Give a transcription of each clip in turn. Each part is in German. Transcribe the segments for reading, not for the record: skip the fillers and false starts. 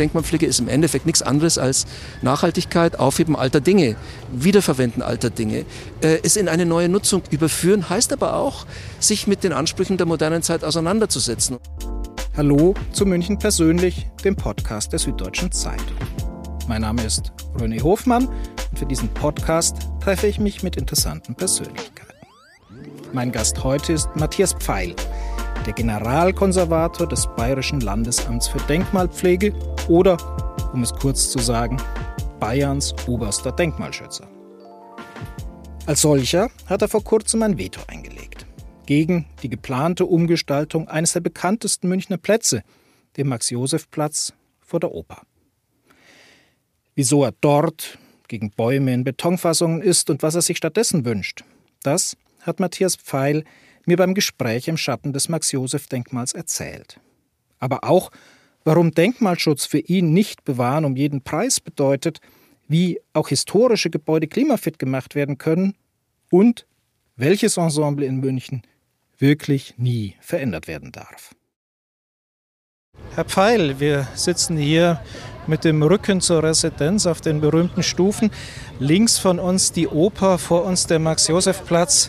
Denkmalpflege ist im Endeffekt nichts anderes als Nachhaltigkeit, Aufheben alter Dinge, Wiederverwenden alter Dinge, es in eine neue Nutzung überführen, heißt aber auch, sich mit den Ansprüchen der modernen Zeit auseinanderzusetzen. Hallo zu München persönlich, dem Podcast der Süddeutschen Zeitung. Mein Name ist René Hofmann und für diesen Podcast treffe ich mich mit interessanten Persönlichkeiten. Mein Gast heute ist Matthias Pfeil, der Generalkonservator des Bayerischen Landesamts für Denkmalpflege oder, um es kurz zu sagen, Bayerns oberster Denkmalschützer. Als solcher hat er vor kurzem ein Veto eingelegt gegen die geplante Umgestaltung eines der bekanntesten Münchner Plätze, dem Max-Joseph-Platz vor der Oper. Wieso er dort gegen Bäume in Betonfassungen ist und was er sich stattdessen wünscht, das hat Matthias Pfeil mir beim Gespräch im Schatten des Max-Joseph-Denkmals erzählt. Aber auch, warum Denkmalschutz für ihn nicht bewahren um jeden Preis bedeutet, wie auch historische Gebäude klimafit gemacht werden können und welches Ensemble in München wirklich nie verändert werden darf. Herr Pfeil, wir sitzen hier mit dem Rücken zur Residenz auf den berühmten Stufen. Links von uns die Oper, vor uns der Max-Joseph-Platz.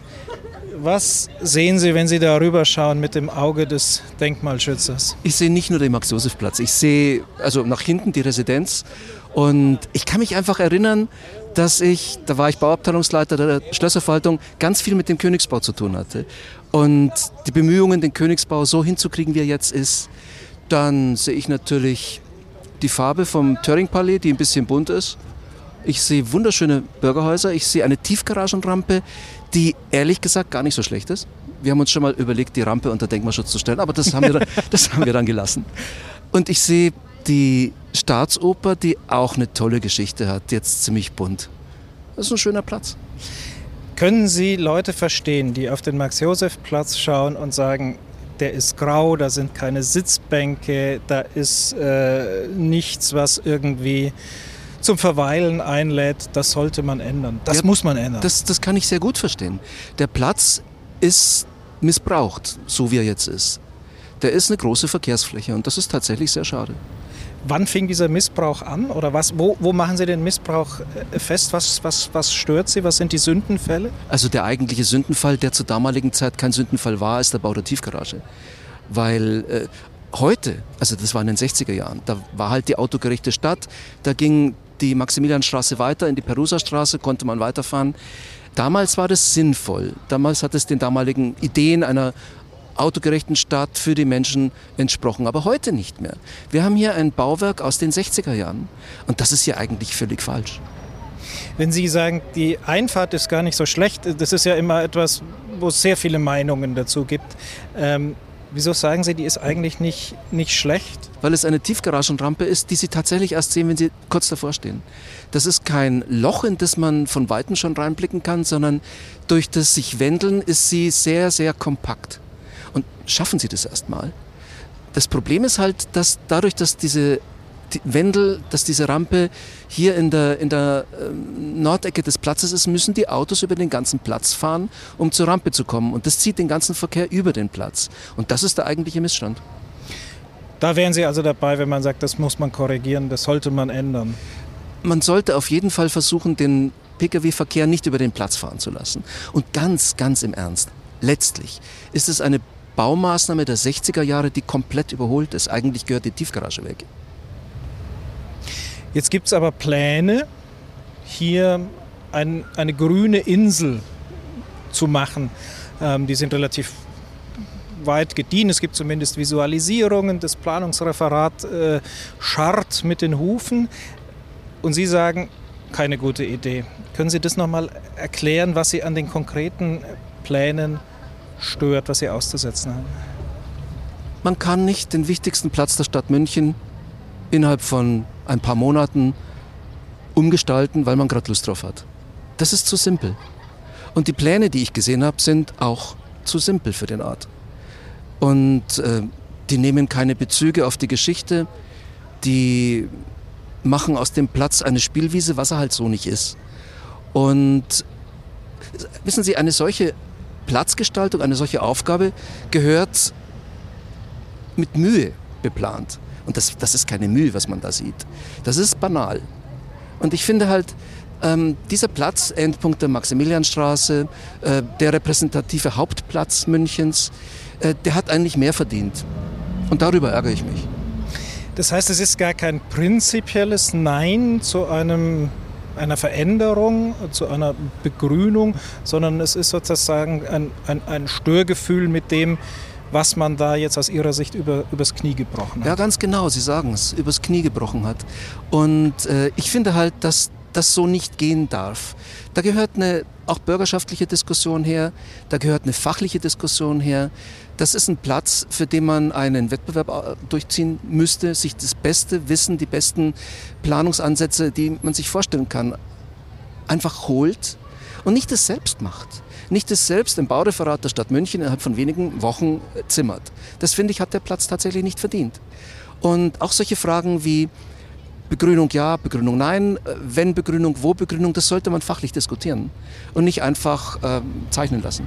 Was sehen Sie, wenn Sie da rüberschauen mit dem Auge des Denkmalschützers? Ich sehe nicht nur den Max-Joseph-Platz, ich sehe also nach hinten die Residenz und ich kann mich einfach erinnern, dass da war ich Bauabteilungsleiter der Schlösserverwaltung, ganz viel mit dem Königsbau zu tun hatte. Und die Bemühungen, den Königsbau so hinzukriegen, wie er jetzt ist, dann sehe ich natürlich die Farbe vom Töring-Palais, die ein bisschen bunt ist. Ich sehe wunderschöne Bürgerhäuser, ich sehe eine Tiefgaragenrampe, die ehrlich gesagt gar nicht so schlecht ist. Wir haben uns schon mal überlegt, die Rampe unter Denkmalschutz zu stellen, aber das haben wir dann gelassen. Und ich sehe die Staatsoper, die auch eine tolle Geschichte hat, jetzt ziemlich bunt. Das ist ein schöner Platz. Können Sie Leute verstehen, die auf den Max-Joseph-Platz schauen und sagen, der ist grau, da sind keine Sitzbänke, da ist nichts, was irgendwie zum Verweilen einlädt, das sollte man ändern. Das muss man ändern. Das kann ich sehr gut verstehen. Der Platz ist missbraucht, so wie er jetzt ist. Der ist eine große Verkehrsfläche und das ist tatsächlich sehr schade. Wann fing dieser Missbrauch an? Oder wo machen Sie den Missbrauch fest? Was stört Sie? Was sind die Sündenfälle? Also der eigentliche Sündenfall, der zur damaligen Zeit kein Sündenfall war, ist der Bau der Tiefgarage. Weil heute, also das war in den 60er Jahren, da war halt die autogerechte Stadt, da ging die Maximilianstraße weiter, in die Perusa-Straße konnte man weiterfahren. Damals war das sinnvoll. Damals hat es den damaligen Ideen einer autogerechten Stadt für die Menschen entsprochen, aber heute nicht mehr. Wir haben hier ein Bauwerk aus den 60er Jahren und das ist hier eigentlich völlig falsch. Wenn Sie sagen, die Einfahrt ist gar nicht so schlecht, das ist ja immer etwas, wo es sehr viele Meinungen dazu gibt. Wieso sagen Sie, die ist eigentlich nicht schlecht? Weil es eine Tiefgaragenrampe ist, die Sie tatsächlich erst sehen, wenn Sie kurz davor stehen. Das ist kein Loch, in das man von Weitem schon reinblicken kann, sondern durch das sich Wendeln ist sie sehr, sehr kompakt. Und schaffen Sie das erstmal. Das Problem ist halt, dass dadurch, dass diese Rampe hier in der Nordecke des Platzes ist, müssen die Autos über den ganzen Platz fahren, um zur Rampe zu kommen. Und das zieht den ganzen Verkehr über den Platz. Und das ist der eigentliche Missstand. Da wären Sie also dabei, wenn man sagt, das muss man korrigieren, das sollte man ändern. Man sollte auf jeden Fall versuchen, den Pkw-Verkehr nicht über den Platz fahren zu lassen. Und ganz, ganz im Ernst, letztlich ist es eine Baumaßnahme der 60er Jahre, die komplett überholt ist. Eigentlich gehört die Tiefgarage weg. Jetzt gibt es aber Pläne, hier eine grüne Insel zu machen. Die sind relativ weit gediehen. Es gibt zumindest Visualisierungen. Das Planungsreferat scharrt mit den Hufen. Und Sie sagen, keine gute Idee. Können Sie das nochmal erklären, was Sie an den konkreten Plänen stört, was Sie auszusetzen haben? Man kann nicht den wichtigsten Platz der Stadt München innerhalb von ein paar Monaten umgestalten, weil man gerade Lust drauf hat. Das ist zu simpel. Und die Pläne, die ich gesehen habe, sind auch zu simpel für den Ort. Und die nehmen keine Bezüge auf die Geschichte, die machen aus dem Platz eine Spielwiese, was er halt so nicht ist. Und wissen Sie, eine solche Platzgestaltung, eine solche Aufgabe gehört mit Mühe beplant. Und das ist keine Mühe, was man da sieht. Das ist banal. Und ich finde halt, dieser Platz, Endpunkt der Maximilianstraße, der repräsentative Hauptplatz Münchens, der hat eigentlich mehr verdient. Und darüber ärgere ich mich. Das heißt, es ist gar kein prinzipielles Nein zu einer Veränderung, zu einer Begrünung, sondern es ist sozusagen ein Störgefühl mit dem, was man da jetzt aus Ihrer Sicht übers Knie gebrochen hat. Ja, ganz genau, Sie sagen es, übers Knie gebrochen hat. Und ich finde halt, dass das so nicht gehen darf. Da gehört eine auch bürgerschaftliche Diskussion her, da gehört eine fachliche Diskussion her. Das ist ein Platz, für den man einen Wettbewerb durchziehen müsste, sich das beste Wissen, die besten Planungsansätze, die man sich vorstellen kann, einfach holt und nicht das selbst macht. Nicht das selbst im Baureferat der Stadt München innerhalb von wenigen Wochen zimmert. Das, finde ich, hat der Platz tatsächlich nicht verdient. Und auch solche Fragen wie Begrünung ja, Begrünung nein, wenn Begrünung, wo Begrünung, das sollte man fachlich diskutieren und nicht einfach zeichnen lassen.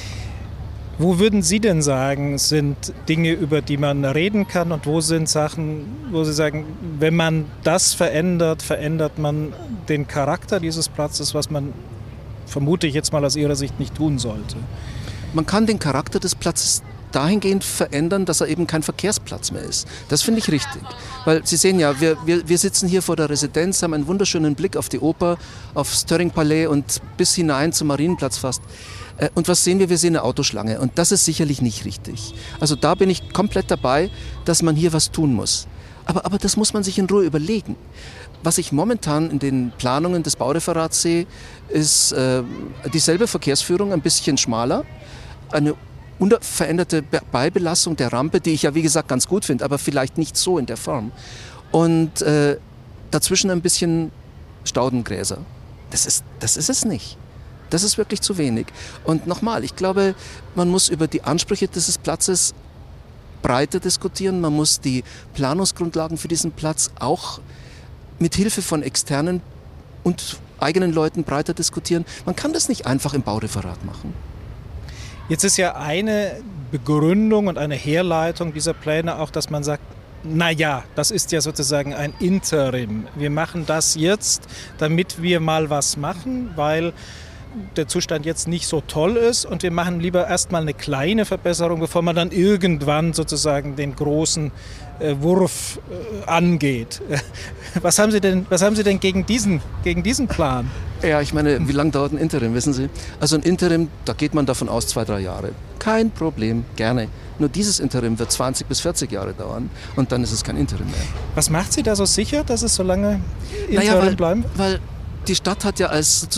Wo würden Sie denn sagen, sind Dinge, über die man reden kann, und wo sind Sachen, wo Sie sagen, wenn man das verändert, verändert man den Charakter dieses Platzes, was man, vermute ich jetzt mal aus Ihrer Sicht, nicht tun sollte? Man kann den Charakter des Platzes dahingehend verändern, dass er eben kein Verkehrsplatz mehr ist. Das finde ich richtig. Weil Sie sehen ja, wir sitzen hier vor der Residenz, haben einen wunderschönen Blick auf die Oper, aufs Stirring-Palais und bis hinein zum Marienplatz fast. Und was sehen wir? Wir sehen eine Autoschlange. Und das ist sicherlich nicht richtig. Also da bin ich komplett dabei, dass man hier was tun muss. Aber das muss man sich in Ruhe überlegen. Was ich momentan in den Planungen des Baureferats sehe, ist dieselbe Verkehrsführung, ein bisschen schmaler, eine unveränderte Beibelassung der Rampe, die ich ja wie gesagt ganz gut finde, aber vielleicht nicht so in der Form. Und dazwischen ein bisschen Staudengräser. Das ist es nicht. Das ist wirklich zu wenig. Und nochmal, ich glaube, man muss über die Ansprüche dieses Platzes breiter diskutieren. Man muss die Planungsgrundlagen für diesen Platz auch mit Hilfe von externen und eigenen Leuten breiter diskutieren. Man kann das nicht einfach im Baureferat machen. Jetzt ist ja eine Begründung und eine Herleitung dieser Pläne auch, dass man sagt, naja, das ist ja sozusagen ein Interim. Wir machen das jetzt, damit wir mal was machen, weil der Zustand jetzt nicht so toll ist, und wir machen lieber erstmal eine kleine Verbesserung, bevor man dann irgendwann sozusagen den großen Wurf angeht. Was haben Sie denn gegen diesen Plan? Ja, ich meine, wie lange dauert ein Interim, wissen Sie? Also ein Interim, da geht man davon aus 2-3 Jahre. Kein Problem, gerne. Nur dieses Interim wird 20 bis 40 Jahre dauern und dann ist es kein Interim mehr. Was macht Sie da so sicher, dass es so lange Interim bleiben wird? Weil die Stadt hat ja als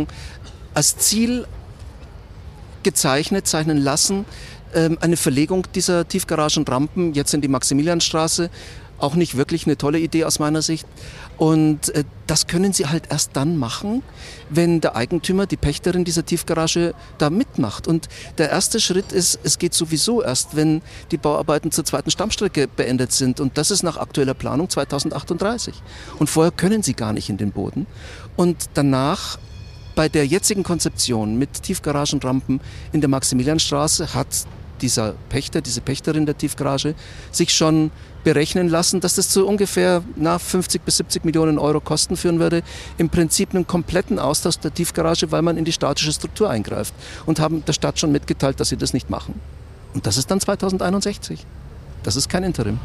Ziel zeichnen lassen, eine Verlegung dieser Tiefgaragenrampen jetzt in die Maximilianstraße. Auch nicht wirklich eine tolle Idee aus meiner Sicht. Und das können sie halt erst dann machen, wenn der Eigentümer, die Pächterin dieser Tiefgarage da mitmacht. Und der erste Schritt ist, es geht sowieso erst, wenn die Bauarbeiten zur zweiten Stammstrecke beendet sind. Und das ist nach aktueller Planung 2038. Und vorher können sie gar nicht in den Boden. Und danach, bei der jetzigen Konzeption mit Tiefgaragenrampen in der Maximilianstraße, hat dieser Pächter, diese Pächterin der Tiefgarage sich schon berechnen lassen, dass das zu ungefähr 50 bis 70 Millionen Euro Kosten führen würde. Im Prinzip einen kompletten Austausch der Tiefgarage, weil man in die statische Struktur eingreift, und haben der Stadt schon mitgeteilt, dass sie das nicht machen. Und das ist dann 2061. Das ist kein Interim.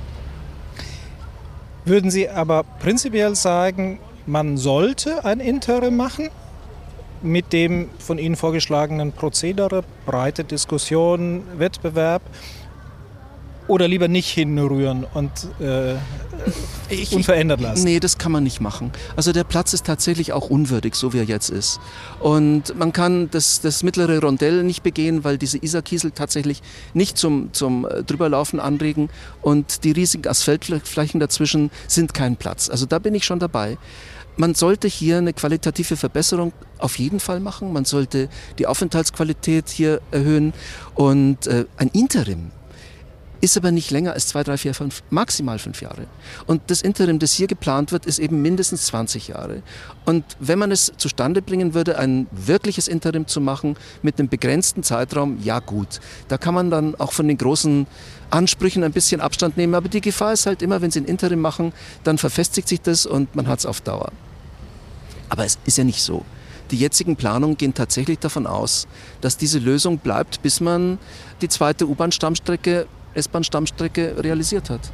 Würden Sie aber prinzipiell sagen, man sollte ein Interim machen? Mit dem von Ihnen vorgeschlagenen Prozedere, breite Diskussion, Wettbewerb, oder lieber nicht hinrühren und unverändert lassen? Nee, das kann man nicht machen. Also der Platz ist tatsächlich auch unwürdig, so wie er jetzt ist. Und man kann das mittlere Rondell nicht begehen, weil diese Isarkiesel tatsächlich nicht zum Drüberlaufen anregen, und die riesigen Asphaltflächen dazwischen sind kein Platz. Also da bin ich schon dabei. Man sollte hier eine qualitative Verbesserung auf jeden Fall machen. Man sollte die Aufenthaltsqualität hier erhöhen. Und ein Interim, ist aber nicht länger als 2, 3, 4, 5, maximal 5 Jahre. Und das Interim, das hier geplant wird, ist eben mindestens 20 Jahre. Und wenn man es zustande bringen würde, ein wirkliches Interim zu machen mit einem begrenzten Zeitraum, ja gut. Da kann man dann auch von den großen Ansprüchen ein bisschen Abstand nehmen. Aber die Gefahr ist halt immer, wenn Sie ein Interim machen, dann verfestigt sich das und man hat es auf Dauer. Aber es ist ja nicht so. Die jetzigen Planungen gehen tatsächlich davon aus, dass diese Lösung bleibt, bis man die zweite U-Bahn-Stammstrecke, S-Bahn-Stammstrecke realisiert hat.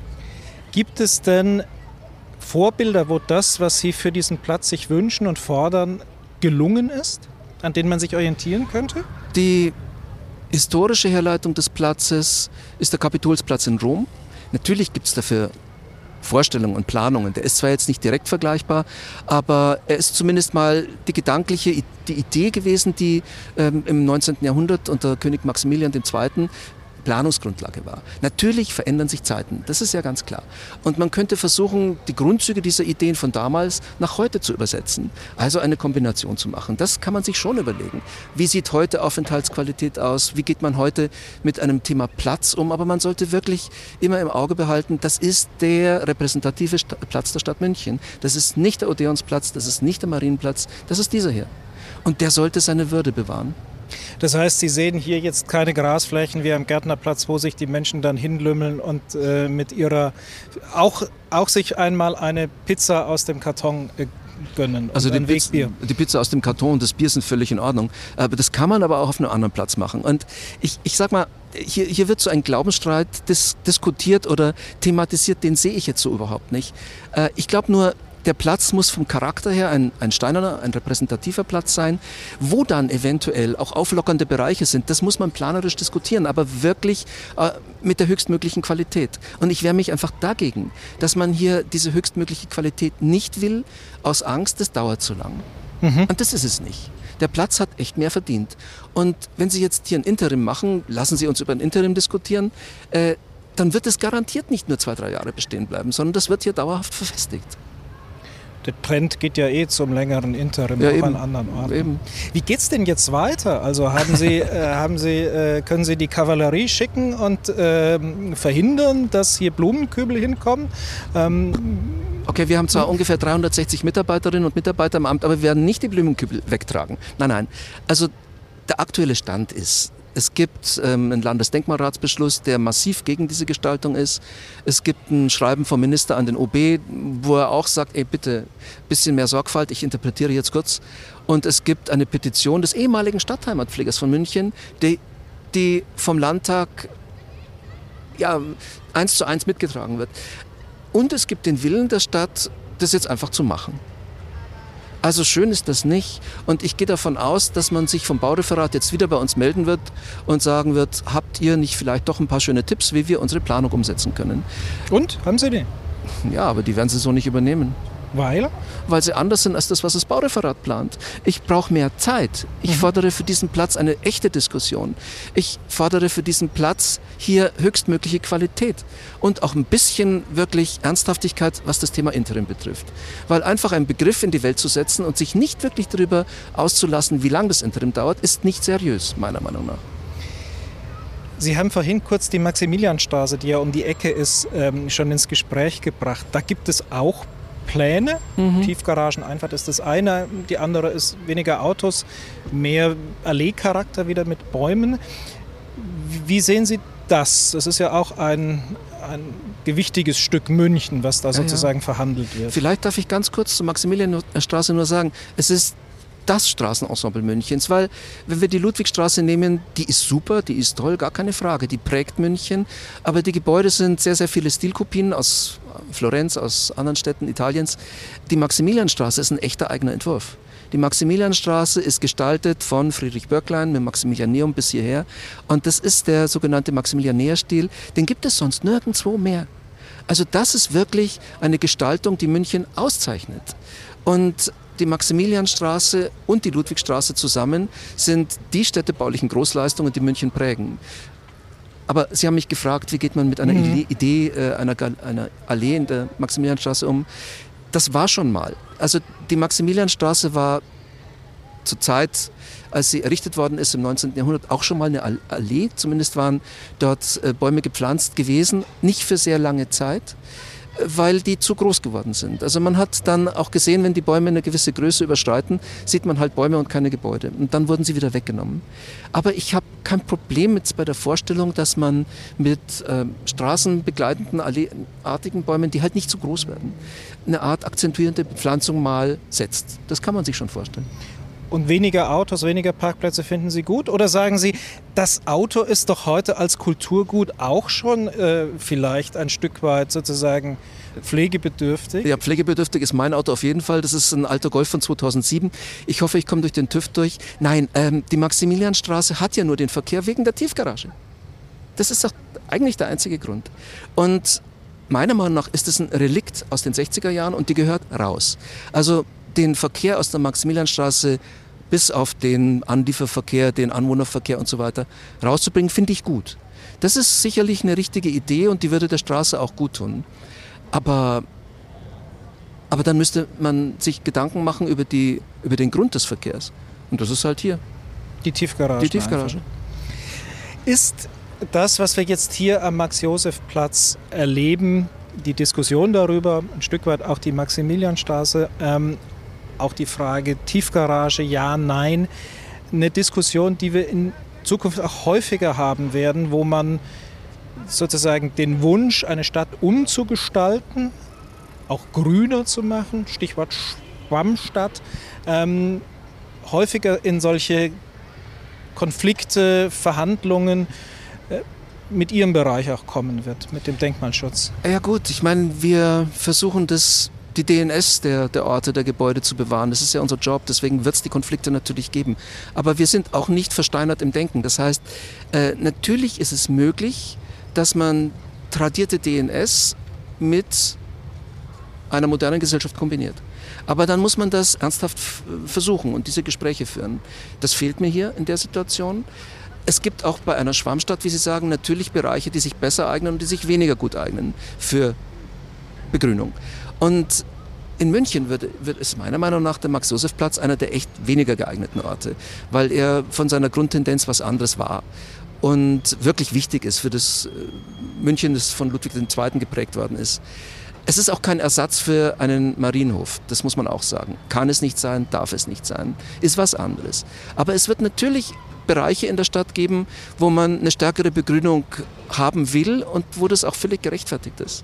Gibt es denn Vorbilder, wo das, was Sie für diesen Platz sich wünschen und fordern, gelungen ist, an denen man sich orientieren könnte? Die historische Herleitung des Platzes ist der Kapitolsplatz in Rom. Natürlich gibt es dafür Vorstellungen und Planungen. Der ist zwar jetzt nicht direkt vergleichbar, aber er ist zumindest mal die Idee gewesen, die im 19. Jahrhundert unter König Maximilian II. Planungsgrundlage war. Natürlich verändern sich Zeiten, das ist ja ganz klar. Und man könnte versuchen, die Grundzüge dieser Ideen von damals nach heute zu übersetzen. Also eine Kombination zu machen. Das kann man sich schon überlegen. Wie sieht heute Aufenthaltsqualität aus? Wie geht man heute mit einem Thema Platz um? Aber man sollte wirklich immer im Auge behalten, das ist der repräsentative Platz der Stadt München. Das ist nicht der Odeonsplatz, das ist nicht der Marienplatz, das ist dieser hier. Und der sollte seine Würde bewahren. Das heißt, Sie sehen hier jetzt keine Grasflächen wie am Gärtnerplatz, wo sich die Menschen dann hinlümmeln und mit ihrer auch sich einmal eine Pizza aus dem Karton gönnen. Also die Pizza aus dem Karton und das Bier sind völlig in Ordnung. Aber das kann man aber auch auf einem anderen Platz machen. Und ich sag mal, hier wird so ein Glaubensstreit diskutiert oder thematisiert, den sehe ich jetzt so überhaupt nicht. Ich glaube nur, der Platz muss vom Charakter her ein steinerner, ein repräsentativer Platz sein. Wo dann eventuell auch auflockernde Bereiche sind, das muss man planerisch diskutieren, aber wirklich mit der höchstmöglichen Qualität. Und ich wehre mich einfach dagegen, dass man hier diese höchstmögliche Qualität nicht will, aus Angst, das dauert zu lang. Und das ist es nicht. Der Platz hat echt mehr verdient. Und wenn Sie jetzt hier ein Interim machen, lassen Sie uns über ein Interim diskutieren, dann wird es garantiert nicht nur 2, 3 Jahre bestehen bleiben, sondern das wird hier dauerhaft verfestigt. Der Trend geht ja zum längeren Interim, ja, auch eben, an anderen Orten. Eben. Wie geht's denn jetzt weiter? Also können Sie die Kavallerie schicken und verhindern, dass hier Blumenkübel hinkommen? Okay, wir haben zwar ungefähr 360 Mitarbeiterinnen und Mitarbeiter im Amt, aber wir werden nicht die Blumenkübel wegtragen. Nein. Also der aktuelle Stand ist, es gibt einen Landesdenkmalratsbeschluss, der massiv gegen diese Gestaltung ist. Es gibt ein Schreiben vom Minister an den OB, wo er auch sagt, bitte, ein bisschen mehr Sorgfalt, ich interpretiere jetzt kurz. Und es gibt eine Petition des ehemaligen Stadtheimatpflegers von München, die vom Landtag 1:1 mitgetragen wird. Und es gibt den Willen der Stadt, das jetzt einfach zu machen. Also schön ist das nicht und ich gehe davon aus, dass man sich vom Baureferat jetzt wieder bei uns melden wird und sagen wird, habt ihr nicht vielleicht doch ein paar schöne Tipps, wie wir unsere Planung umsetzen können? Und? Haben Sie die? Ja, aber die werden sie so nicht übernehmen. Weil? Weil sie anders sind als das, was das Baureferat plant. Ich brauche mehr Zeit. Ich fordere für diesen Platz eine echte Diskussion. Ich fordere für diesen Platz hier höchstmögliche Qualität und auch ein bisschen wirklich Ernsthaftigkeit, was das Thema Interim betrifft. Weil einfach einen Begriff in die Welt zu setzen und sich nicht wirklich darüber auszulassen, wie lange das Interim dauert, ist nicht seriös, meiner Meinung nach. Sie haben vorhin kurz die Maximilianstraße, die ja um die Ecke ist, schon ins Gespräch gebracht. Da gibt es auch Pläne. Tiefgarageneinfahrt ist das eine, die andere ist weniger Autos, mehr Alleecharakter wieder mit Bäumen. Wie sehen Sie das? Das ist ja auch ein gewichtiges Stück München, was da sozusagen verhandelt wird. Vielleicht darf ich ganz kurz zur Maximilianstraße nur sagen, es ist das Straßenensemble Münchens, weil wenn wir die Ludwigstraße nehmen, die ist super, die ist toll, gar keine Frage, die prägt München, aber die Gebäude sind sehr, sehr viele Stilkopien aus Florenz, aus anderen Städten Italiens. Die Maximilianstraße ist ein echter eigener Entwurf. Die Maximilianstraße ist gestaltet von Friedrich Böcklein mit Maximilianeum bis hierher und das ist der sogenannte Maximilianäerstil, den gibt es sonst nirgendwo mehr. Also das ist wirklich eine Gestaltung, die München auszeichnet. Und die Maximilianstraße und die Ludwigstraße zusammen sind die städtebaulichen Großleistungen, die München prägen. Aber Sie haben mich gefragt, wie geht man mit einer Idee einer Allee in der Maximilianstraße um? Das war schon mal. Also die Maximilianstraße war zur Zeit, als sie errichtet worden ist im 19. Jahrhundert, auch schon mal eine Allee. Zumindest waren dort Bäume gepflanzt gewesen, nicht für sehr lange Zeit, weil die zu groß geworden sind. Also man hat dann auch gesehen, wenn die Bäume eine gewisse Größe überschreiten, sieht man halt Bäume und keine Gebäude. Und dann wurden sie wieder weggenommen. Aber ich habe kein Problem mit bei der Vorstellung, dass man mit straßenbegleitenden, alleeartigen Bäumen, die halt nicht zu groß werden, eine Art akzentuierende Bepflanzung mal setzt. Das kann man sich schon vorstellen. Und weniger Autos, weniger Parkplätze finden Sie gut? Oder sagen Sie, das Auto ist doch heute als Kulturgut auch schon vielleicht ein Stück weit sozusagen pflegebedürftig? Ja, pflegebedürftig ist mein Auto auf jeden Fall. Das ist ein alter Golf von 2007. Ich hoffe, ich komme durch den TÜV durch. Nein, die Maximilianstraße hat ja nur den Verkehr wegen der Tiefgarage. Das ist doch eigentlich der einzige Grund. Und meiner Meinung nach ist es ein Relikt aus den 60er Jahren und die gehört raus. Also den Verkehr aus der Maximilianstraße bis auf den Anlieferverkehr, den Anwohnerverkehr und so weiter rauszubringen, finde ich gut. Das ist sicherlich eine richtige Idee und die würde der Straße auch gut tun. Aber dann müsste man sich Gedanken machen über den Grund des Verkehrs. Und das ist halt hier. Die Tiefgarage. Die Tiefgarage. Ist das, was wir jetzt hier am Max-Joseph-Platz erleben, die Diskussion darüber, ein Stück weit auch die Maximilianstraße, auch die Frage Tiefgarage, ja, nein, eine Diskussion, die wir in Zukunft auch häufiger haben werden, wo man sozusagen den Wunsch, eine Stadt umzugestalten, auch grüner zu machen, Stichwort Schwammstadt, häufiger in solche Konflikte, Verhandlungen mit Ihrem Bereich auch kommen wird, mit dem Denkmalschutz. Ja gut, ich meine, wir versuchen die DNS der Orte, der Gebäude zu bewahren. Das ist ja unser Job, deswegen wird es die Konflikte natürlich geben. Aber wir sind auch nicht versteinert im Denken. Das heißt, natürlich ist es möglich, dass man tradierte DNS mit einer modernen Gesellschaft kombiniert. Aber dann muss man das ernsthaft versuchen und diese Gespräche führen. Das fehlt mir hier in der Situation. Es gibt auch bei einer Schwammstadt, wie Sie sagen, natürlich Bereiche, die sich besser eignen und die sich weniger gut eignen für Begrünung. Und in München wird es meiner Meinung nach der Max-Joseph-Platz einer der echt weniger geeigneten Orte, weil er von seiner Grundtendenz was anderes war und wirklich wichtig ist für das München, das von Ludwig II. Geprägt worden ist. Es ist auch kein Ersatz für einen Marienhof, das muss man auch sagen. Kann es nicht sein, darf es nicht sein, ist was anderes. Aber es wird natürlich Bereiche in der Stadt geben, wo man eine stärkere Begrünung haben will und wo das auch völlig gerechtfertigt ist.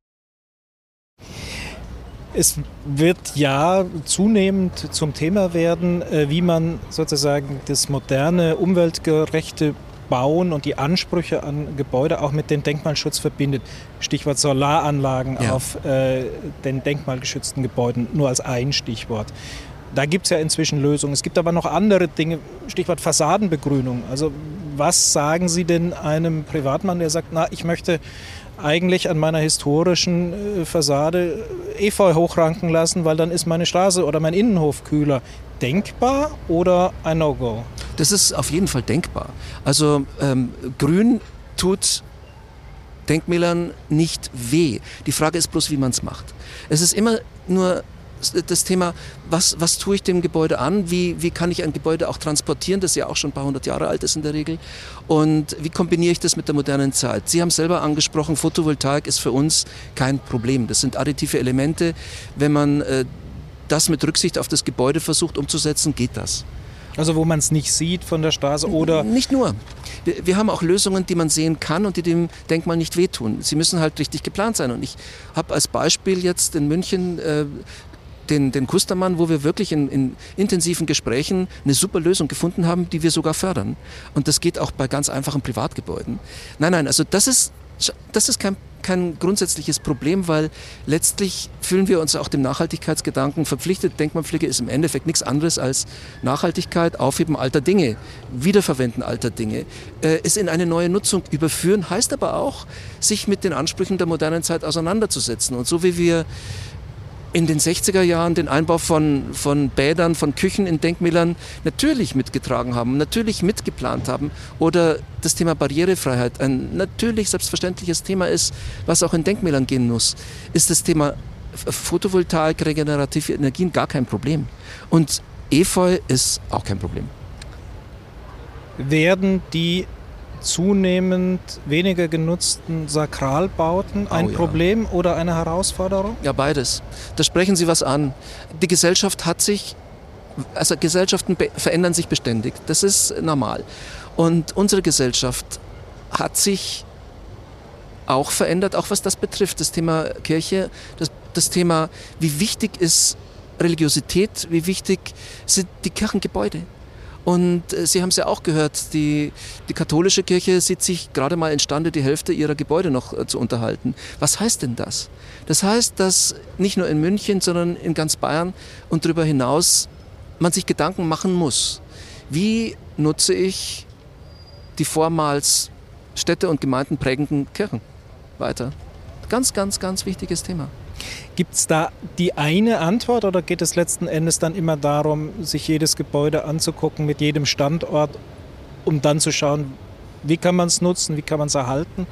Es wird ja zunehmend zum Thema werden, wie man sozusagen das moderne, umweltgerechte Bauen und die Ansprüche an Gebäude auch mit dem Denkmalschutz verbindet. Stichwort Solaranlagen auf den denkmalgeschützten Gebäuden, nur als ein Stichwort. Da gibt es ja inzwischen Lösungen. Es gibt aber noch andere Dinge, Stichwort Fassadenbegrünung. Also was sagen Sie denn einem Privatmann, der sagt, na, ich möchte eigentlich an meiner historischen Fassade Efeu hochranken lassen, weil dann ist meine Straße oder mein Innenhof kühler. Denkbar oder ein No-Go? Das ist auf jeden Fall denkbar. Also Grün tut Denkmälern nicht weh. Die Frage ist bloß, wie man es macht. Es ist immer nur das Thema, was tue ich dem Gebäude an, wie kann ich ein Gebäude auch transportieren, das ja auch schon ein paar hundert Jahre alt ist in der Regel, und wie kombiniere ich das mit der modernen Zeit. Sie haben es selber angesprochen, Photovoltaik ist für uns kein Problem. Das sind additive Elemente. Wenn man das mit Rücksicht auf das Gebäude versucht umzusetzen, geht das. Also wo man es nicht sieht von der Straße oder... Nicht nur. Wir haben auch Lösungen, die man sehen kann und die dem Denkmal nicht wehtun. Sie müssen halt richtig geplant sein. Und ich habe als Beispiel jetzt in München den Kustermann, wo wir wirklich in intensiven Gesprächen eine super Lösung gefunden haben, die wir sogar fördern. Und das geht auch bei ganz einfachen Privatgebäuden. Nein, also das ist kein grundsätzliches Problem, weil letztlich fühlen wir uns auch dem Nachhaltigkeitsgedanken verpflichtet. Denkmalpflege ist im Endeffekt nichts anderes als Nachhaltigkeit, Aufheben alter Dinge, Wiederverwenden alter Dinge, es in eine neue Nutzung überführen, heißt aber auch, sich mit den Ansprüchen der modernen Zeit auseinanderzusetzen. Und so wie wir in den 60er Jahren den Einbau von Bädern, von Küchen in Denkmälern natürlich mitgetragen haben, natürlich mitgeplant haben, oder das Thema Barrierefreiheit ein natürlich selbstverständliches Thema ist, was auch in Denkmälern gehen muss, ist das Thema Photovoltaik, regenerative Energien gar kein Problem. Und Efeu ist auch kein Problem. Werden die zunehmend weniger genutzten Sakralbauten ein Problem oder eine Herausforderung? Ja, beides. Da sprechen Sie was an. Die Gesellschaft also Gesellschaften verändern sich beständig. Das ist normal. Und unsere Gesellschaft hat sich auch verändert, auch was das betrifft. Das Thema Kirche, das Thema, wie wichtig ist Religiosität, wie wichtig sind die Kirchengebäude. Und Sie haben es ja auch gehört, die katholische Kirche sieht sich gerade mal imstande, die Hälfte ihrer Gebäude noch zu unterhalten. Was heißt denn das? Das heißt, dass nicht nur in München, sondern in ganz Bayern und darüber hinaus man sich Gedanken machen muss. Wie nutze ich die vormals Städte und Gemeinden prägenden Kirchen weiter? Ganz, ganz, ganz wichtiges Thema. Gibt es da die eine Antwort oder geht es letzten Endes dann immer darum, sich jedes Gebäude anzugucken mit jedem Standort, um dann zu schauen, wie kann man es nutzen, wie kann man es erhalten?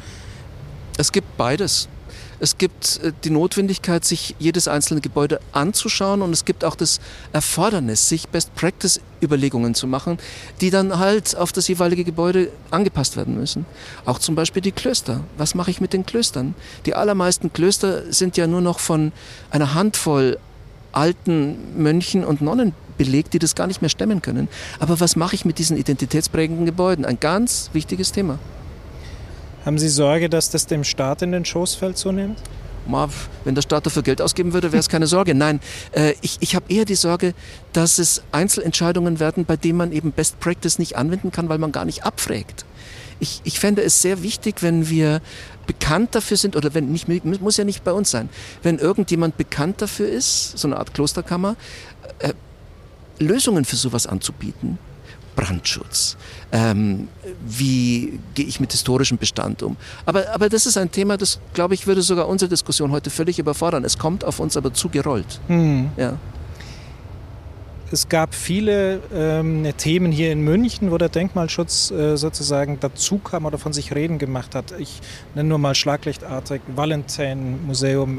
Es gibt beides. Es gibt die Notwendigkeit, sich jedes einzelne Gebäude anzuschauen und es gibt auch das Erfordernis, sich Best-Practice-Überlegungen zu machen, die dann halt auf das jeweilige Gebäude angepasst werden müssen. Auch zum Beispiel die Klöster. Was mache ich mit den Klöstern? Die allermeisten Klöster sind ja nur noch von einer Handvoll alten Mönchen und Nonnen belegt, die das gar nicht mehr stemmen können. Aber was mache ich mit diesen identitätsprägenden Gebäuden? Ein ganz wichtiges Thema. Haben Sie Sorge, dass das dem Staat in den Schoß fällt zunehmend? Wenn der Staat dafür Geld ausgeben würde, wäre es keine Sorge. Nein, ich habe eher die Sorge, dass es Einzelentscheidungen werden, bei denen man eben Best Practice nicht anwenden kann, weil man gar nicht abfragt. Ich fände es sehr wichtig, wenn wir bekannt dafür sind, oder wenn nicht, muss ja nicht bei uns sein, wenn irgendjemand bekannt dafür ist, so eine Art Klosterkammer, Lösungen für sowas anzubieten. Brandschutz. Wie gehe ich mit historischem Bestand um? Aber das ist ein Thema, das, glaube ich, würde sogar unsere Diskussion heute völlig überfordern. Es kommt auf uns aber zugerollt. Ja. Es gab viele Themen hier in München, wo der Denkmalschutz sozusagen dazu kam oder von sich reden gemacht hat. Ich nenne nur mal schlaglichtartig Valentin-Museum,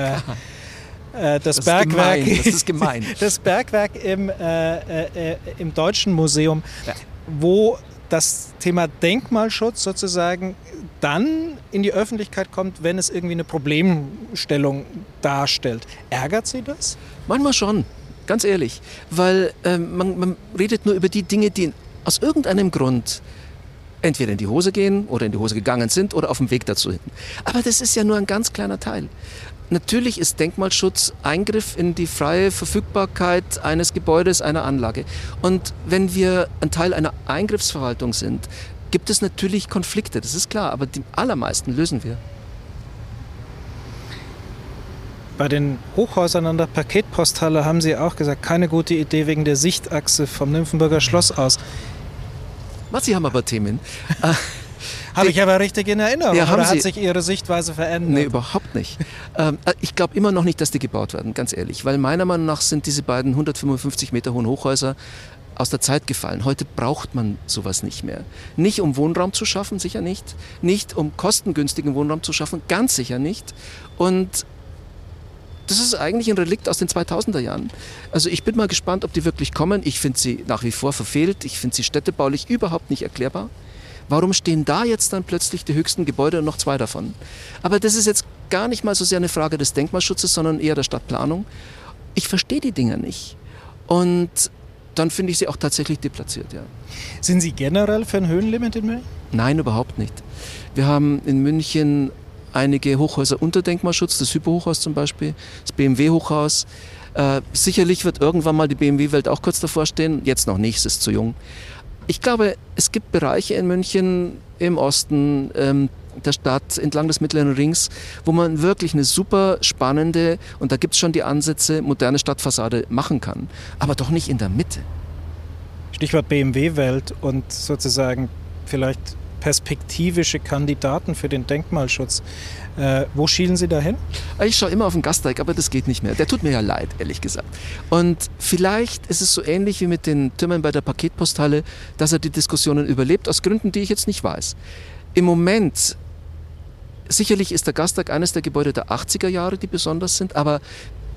das Bergwerk. Das ist gemein. Das Bergwerk im Deutschen Museum, wo das Thema Denkmalschutz sozusagen dann in die Öffentlichkeit kommt, wenn es irgendwie eine Problemstellung darstellt. Ärgert Sie das? Manchmal schon, ganz ehrlich. Weil man redet nur über die Dinge, die aus irgendeinem Grund entweder in die Hose gehen oder in die Hose gegangen sind oder auf dem Weg dazu hin. Aber das ist ja nur ein ganz kleiner Teil. Natürlich ist Denkmalschutz Eingriff in die freie Verfügbarkeit eines Gebäudes, einer Anlage. Und wenn wir ein Teil einer Eingriffsverwaltung sind, gibt es natürlich Konflikte, das ist klar, aber die allermeisten lösen wir. Bei den Hochhäusern an der Paketposthalle haben Sie auch gesagt, keine gute Idee wegen der Sichtachse vom Nymphenburger Schloss aus. Sie haben aber Themen. Habe ich aber richtig in Erinnerung, ja, oder hat sich Ihre Sichtweise verändert? Nee, überhaupt nicht. Ich glaube immer noch nicht, dass die gebaut werden, ganz ehrlich. Weil meiner Meinung nach sind diese beiden 155 Meter hohen Hochhäuser aus der Zeit gefallen. Heute braucht man sowas nicht mehr. Nicht um Wohnraum zu schaffen, sicher nicht. Nicht um kostengünstigen Wohnraum zu schaffen, ganz sicher nicht. Und das ist eigentlich ein Relikt aus den 2000er Jahren. Also ich bin mal gespannt, ob die wirklich kommen. Ich finde sie nach wie vor verfehlt. Ich finde sie städtebaulich überhaupt nicht erklärbar. Warum stehen da jetzt dann plötzlich die höchsten Gebäude und noch 2 davon? Aber das ist jetzt gar nicht mal so sehr eine Frage des Denkmalschutzes, sondern eher der Stadtplanung. Ich verstehe die Dinger nicht. Und dann finde ich sie auch tatsächlich deplatziert, ja. Sind Sie generell für ein Höhenlimit in München? Nein, überhaupt nicht. Wir haben in München einige Hochhäuser unter Denkmalschutz, das Hypo-Hochhaus zum Beispiel, das BMW-Hochhaus. Sicherlich wird irgendwann mal die BMW-Welt auch kurz davor stehen. Jetzt noch nicht, es ist zu jung. Ich glaube, es gibt Bereiche in München, im Osten der Stadt, entlang des Mittleren Rings, wo man wirklich eine super spannende, und da gibt es schon die Ansätze, moderne Stadtfassade machen kann. Aber doch nicht in der Mitte. Stichwort BMW-Welt und sozusagen vielleicht perspektivische Kandidaten für den Denkmalschutz. Wo schielen Sie da hin? Ich schaue immer auf den Gasteig, aber das geht nicht mehr. Der tut mir ja leid, ehrlich gesagt. Und vielleicht ist es so ähnlich wie mit den Türmen bei der Paketposthalle, dass er die Diskussionen überlebt, aus Gründen, die ich jetzt nicht weiß. Im Moment, sicherlich ist der Gasteig eines der Gebäude der 80er Jahre, die besonders sind, aber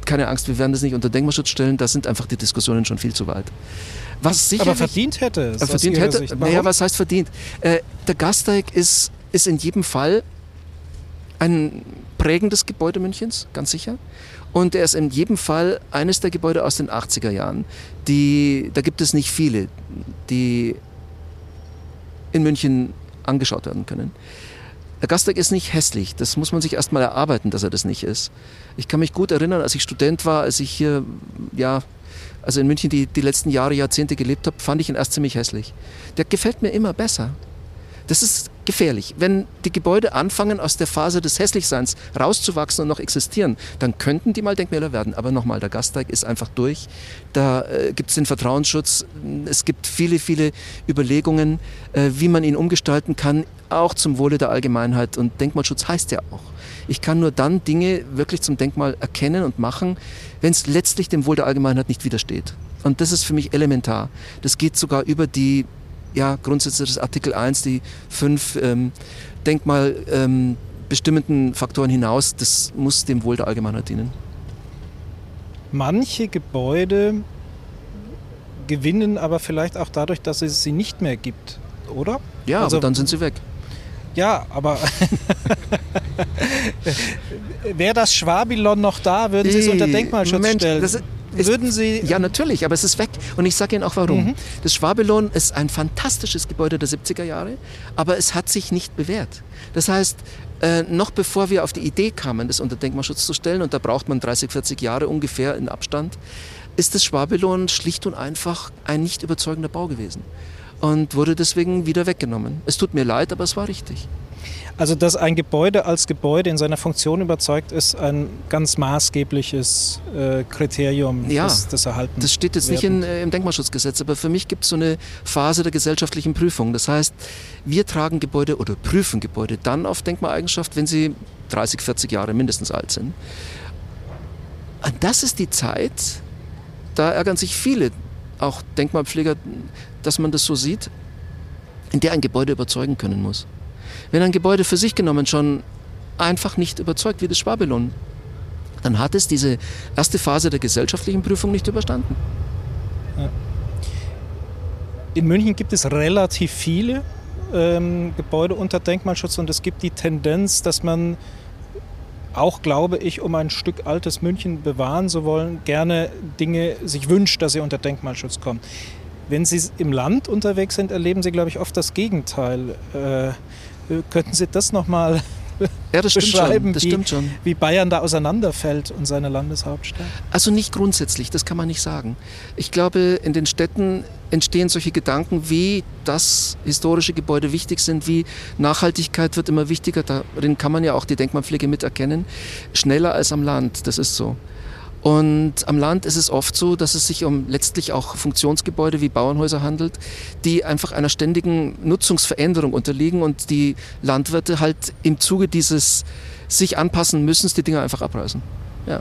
keine Angst, wir werden das nicht unter Denkmalschutz stellen, da sind einfach die Diskussionen schon viel zu weit. Was sicherlich, aber verdient hätte es. Naja, was heißt verdient? Der Gasteig ist in jedem Fall ein prägendes Gebäude Münchens, ganz sicher. Und er ist in jedem Fall eines der Gebäude aus den 80er Jahren. Da gibt es nicht viele, die in München angeschaut werden können. Der Gasteig ist nicht hässlich, das muss man sich erstmal erarbeiten, dass er das nicht ist. Ich kann mich gut erinnern, als ich Student war, als ich hier, also in München die letzten Jahrzehnte gelebt habe, fand ich ihn erst ziemlich hässlich. Der gefällt mir immer besser. Das ist gefährlich. Wenn die Gebäude anfangen, aus der Phase des Hässlichseins rauszuwachsen und noch existieren, dann könnten die mal Denkmäler werden. Aber nochmal, der Gasteig ist einfach durch. Da gibt es den Vertrauensschutz. Es gibt viele, viele Überlegungen, wie man ihn umgestalten kann, auch zum Wohle der Allgemeinheit. Und Denkmalschutz heißt ja auch, ich kann nur dann Dinge wirklich zum Denkmal erkennen und machen, wenn es letztlich dem Wohl der Allgemeinheit nicht widersteht. Und das ist für mich elementar. Das geht sogar über die Grundsätze des Artikel 1, die 5 denkmalbestimmenden Faktoren hinaus, das muss dem Wohl der Allgemeinheit dienen. Manche Gebäude gewinnen aber vielleicht auch dadurch, dass es sie nicht mehr gibt, oder? Ja, also, aber dann sind sie weg. Ja, aber wäre das Schwabilon noch da, würden Sie es unter Denkmalschutz stellen? Würden Sie? Ja, natürlich, aber es ist weg. Und ich sage Ihnen auch warum. Das Schwabilon ist ein fantastisches Gebäude der 70er Jahre, aber es hat sich nicht bewährt. Das heißt, noch bevor wir auf die Idee kamen, das unter Denkmalschutz zu stellen, und da braucht man 30, 40 Jahre ungefähr in Abstand, ist das Schwabilon schlicht und einfach ein nicht überzeugender Bau gewesen und wurde deswegen wieder weggenommen. Es tut mir leid, aber es war richtig. Also, dass ein Gebäude als Gebäude in seiner Funktion überzeugt, ist ein ganz maßgebliches Kriterium des Erhaltens. Das steht jetzt nicht im Denkmalschutzgesetz, aber für mich gibt es so eine Phase der gesellschaftlichen Prüfung. Das heißt, wir tragen Gebäude oder prüfen Gebäude dann auf Denkmaleigenschaft, wenn sie 30, 40 Jahre mindestens alt sind. Und das ist die Zeit, da ärgern sich viele, auch Denkmalpfleger, dass man das so sieht, in der ein Gebäude überzeugen können muss. Wenn ein Gebäude für sich genommen schon einfach nicht überzeugt, wie das Schwabilon, dann hat es diese erste Phase der gesellschaftlichen Prüfung nicht überstanden. Ja. In München gibt es relativ viele Gebäude unter Denkmalschutz und es gibt die Tendenz, dass man auch, glaube ich, um ein Stück altes München bewahren zu wollen, gerne Dinge sich wünscht, dass sie unter Denkmalschutz kommen. Wenn Sie im Land unterwegs sind, erleben Sie, glaube ich, oft das Gegenteil. Könnten Sie das nochmal beschreiben, wie Bayern da auseinanderfällt und seine Landeshauptstadt? Also nicht grundsätzlich, das kann man nicht sagen. Ich glaube, in den Städten entstehen solche Gedanken, wie dass historische Gebäude wichtig sind, wie Nachhaltigkeit wird immer wichtiger. Darin kann man ja auch die Denkmalpflege miterkennen. Schneller als am Land, das ist so. Und am Land ist es oft so, dass es sich um letztlich auch Funktionsgebäude wie Bauernhäuser handelt, die einfach einer ständigen Nutzungsveränderung unterliegen und die Landwirte halt im Zuge dieses sich anpassen müssen, die Dinger einfach abreißen. Ja.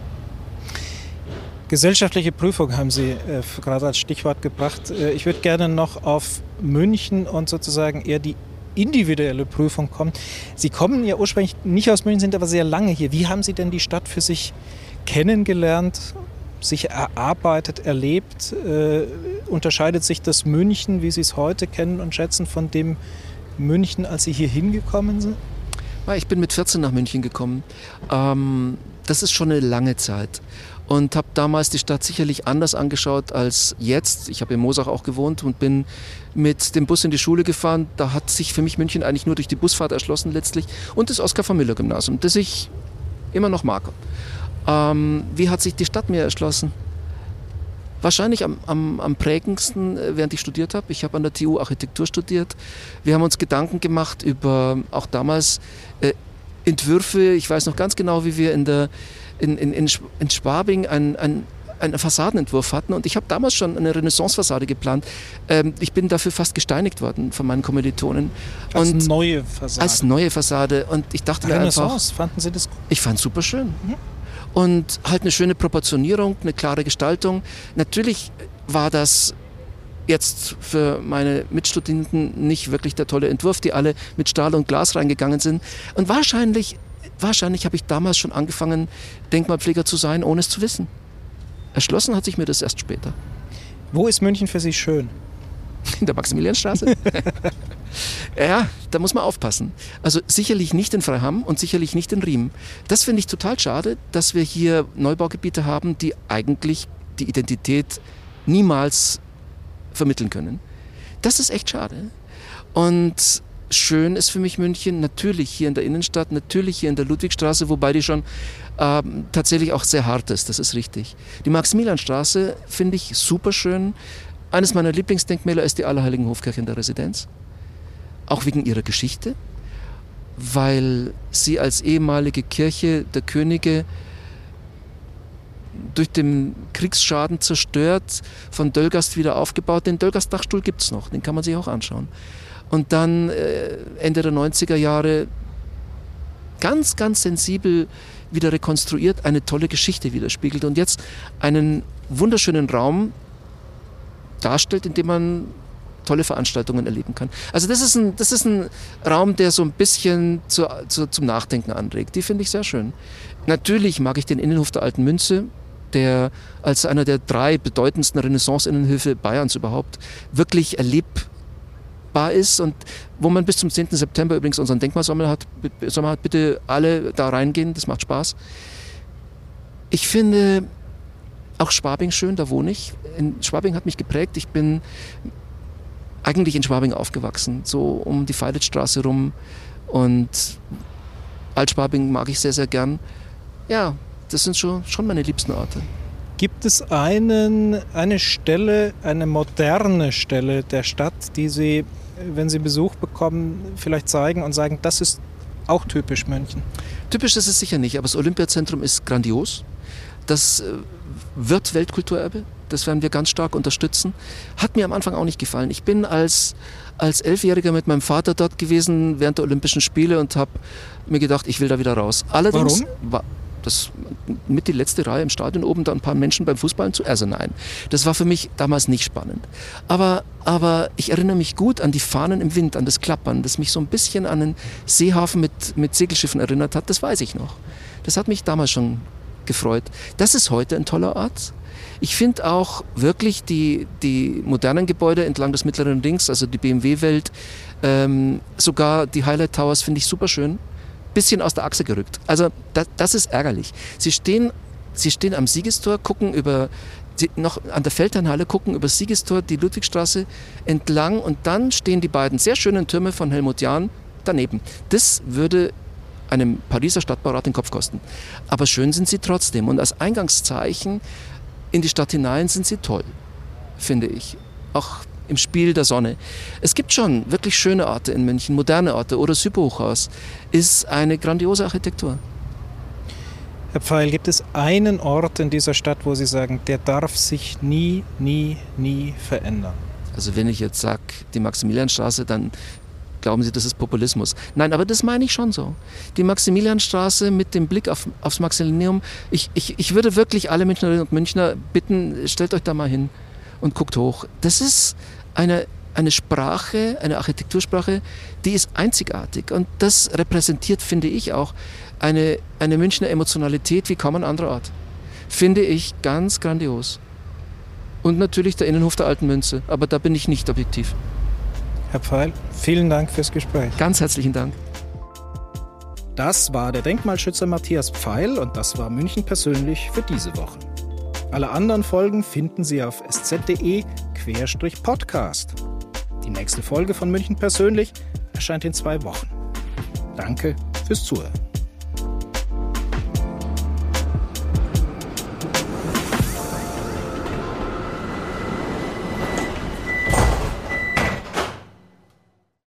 Gesellschaftliche Prüfung haben Sie gerade als Stichwort gebracht. Ich würde gerne noch auf München und sozusagen eher die individuelle Prüfung kommen. Sie kommen ja ursprünglich nicht aus München, sind aber sehr lange hier. Wie haben Sie denn die Stadt für sich kennengelernt, sich erarbeitet, erlebt? Unterscheidet sich das München, wie Sie es heute kennen und schätzen, von dem München, als Sie hier hingekommen sind? Ich bin mit 14 nach München gekommen. Das ist schon eine lange Zeit. Und habe damals die Stadt sicherlich anders angeschaut als jetzt. Ich habe in Moosach auch gewohnt und bin mit dem Bus in die Schule gefahren. Da hat sich für mich München eigentlich nur durch die Busfahrt erschlossen letztlich. Und das Oskar-von-Miller-Gymnasium, das ich immer noch mag. Wie hat sich die Stadt mir erschlossen? Wahrscheinlich am prägendsten, während ich studiert habe. Ich habe an der TU Architektur studiert. Wir haben uns Gedanken gemacht über auch damals Entwürfe. Ich weiß noch ganz genau, wie wir in Schwabing einen Fassadenentwurf hatten. Und ich habe damals schon eine Renaissance-Fassade geplant. Ich bin dafür fast gesteinigt worden von meinen Kommilitonen. Als neue Fassade? Als neue Fassade. Und ich dachte mir einfach... Renaissance, fanden Sie das gut? Ich fand es super schön. Und halt eine schöne Proportionierung, eine klare Gestaltung. Natürlich war das jetzt für meine Mitstudenten nicht wirklich der tolle Entwurf, die alle mit Stahl und Glas reingegangen sind. Und wahrscheinlich wahrscheinlich habe ich damals schon angefangen, Denkmalpfleger zu sein, ohne es zu wissen. Erschlossen hat sich mir das erst später. Wo ist München für Sie schön? In der Maximilianstraße? Ja, da muss man aufpassen. Also sicherlich nicht in Freiham und sicherlich nicht in Riem. Das finde ich total schade, dass wir hier Neubaugebiete haben, die eigentlich die Identität niemals vermitteln können. Das ist echt schade. Und schön ist für mich München natürlich hier in der Innenstadt, natürlich hier in der Ludwigstraße, wobei die schon tatsächlich auch sehr hart ist, das ist richtig. Die Maximilianstraße finde ich super schön. Eines meiner Lieblingsdenkmäler ist die Allerheiligenhofkirche in der Residenz. Auch wegen ihrer Geschichte, weil sie als ehemalige Kirche der Könige durch den Kriegsschaden zerstört, von Dölgast wieder aufgebaut. Den Dölgast-Dachstuhl gibt es noch, den kann man sich auch anschauen. Und dann Ende der 90er Jahre ganz, ganz sensibel wieder rekonstruiert, eine tolle Geschichte widerspiegelt und jetzt einen wunderschönen Raum darstellt, in dem man tolle Veranstaltungen erleben kann. Also das ist ein Raum, der so ein bisschen zum Nachdenken anregt. Die finde ich sehr schön. Natürlich mag ich den Innenhof der Alten Münze, der als einer der 3 bedeutendsten Renaissance-Innenhöfe Bayerns überhaupt wirklich erlebbar ist und wo man bis zum 10. September übrigens unseren Denkmalsommer hat. Bitte alle da reingehen, das macht Spaß. Ich finde auch Schwabing schön, da wohne ich. Schwabing hat mich geprägt. Ich bin eigentlich in Schwabing aufgewachsen, so um die Feilitzstraße rum und Altschwabing mag ich sehr, sehr gern. Ja, das sind schon meine liebsten Orte. Gibt es eine Stelle, eine moderne Stelle der Stadt, die Sie, wenn Sie Besuch bekommen, vielleicht zeigen und sagen, das ist auch typisch München? Typisch ist es sicher nicht, aber das Olympiazentrum ist grandios. Das wird Weltkulturerbe. Das werden wir ganz stark unterstützen. Hat mir am Anfang auch nicht gefallen. Ich bin als 11-Jähriger mit meinem Vater dort gewesen während der Olympischen Spiele und habe mir gedacht, ich will da wieder raus. Allerdings war das mit die letzte Reihe im Stadion oben, da ein paar Menschen beim Fußballen zu. Also nein, das war für mich damals nicht spannend. Aber ich erinnere mich gut an die Fahnen im Wind, an das Klappern, das mich so ein bisschen an einen Seehafen mit Segelschiffen erinnert hat. Das weiß ich noch. Das hat mich damals schon gefreut. Das ist heute ein toller Ort. Ich finde auch wirklich die modernen Gebäude entlang des Mittleren Rings, also die BMW-Welt, sogar die Highlight Towers finde ich super schön. Bisschen aus der Achse gerückt. Also das ist ärgerlich. Sie stehen am Siegestor, gucken noch an der Feldherrnhalle, gucken über das Siegestor die Ludwigstraße entlang und dann stehen die beiden sehr schönen Türme von Helmut Jahn daneben. Das würde einem Pariser Stadtbaurat den Kopf kosten. Aber schön sind sie trotzdem und als Eingangszeichen in die Stadt hinein sind sie toll, finde ich. Auch im Spiel der Sonne. Es gibt schon wirklich schöne Orte in München, moderne Orte. Oder Süpphochhaus ist eine grandiose Architektur. Herr Pfeil, gibt es einen Ort in dieser Stadt, wo Sie sagen, der darf sich nie, nie, nie verändern? Also wenn ich jetzt sage, die Maximilianstraße, dann glauben Sie, das ist Populismus. Nein, aber das meine ich schon so. Die Maximilianstraße mit dem Blick aufs Maximilianeum. Ich würde wirklich alle Münchnerinnen und Münchner bitten, stellt euch da mal hin und guckt hoch. Das ist eine Sprache, eine Architektursprache, die ist einzigartig. Und das repräsentiert, finde ich, auch eine Münchner Emotionalität wie kaum ein anderer Ort. Finde ich ganz grandios. Und natürlich der Innenhof der Alten Münze. Aber da bin ich nicht objektiv. Herr Pfeil, vielen Dank fürs Gespräch. Ganz herzlichen Dank. Das war der Denkmalschützer Matthias Pfeil und das war München persönlich für diese Woche. Alle anderen Folgen finden Sie auf sz.de/podcast. Die nächste Folge von München persönlich erscheint in 2 Wochen. Danke fürs Zuhören.